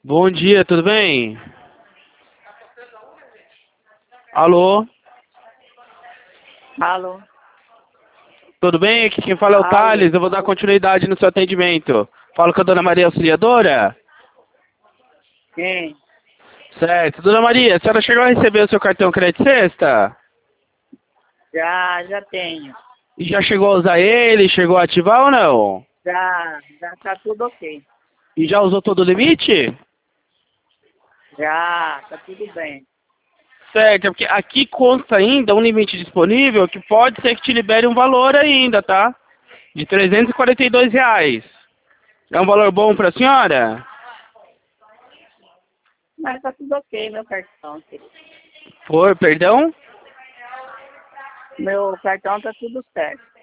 Bom dia, tudo bem? Alô? Alô? Tudo bem? Aqui quem fala é o Alô? Thales, eu vou dar continuidade no seu atendimento. Falo com a Dona Maria Auxiliadora? Quem? Certo. Dona Maria, a senhora chegou a receber o seu cartão crédito sexta? Já tenho. E já chegou a usar ele? Chegou a ativar ou não? Já tá tudo ok. E já usou todo o limite? Já, tá tudo bem. Certo, é porque aqui consta ainda um limite disponível que pode ser que te libere um valor ainda, tá? De R$ 342. É um valor bom pra senhora? Mas tá tudo ok, meu cartão. Perdão? Meu cartão tá tudo certo.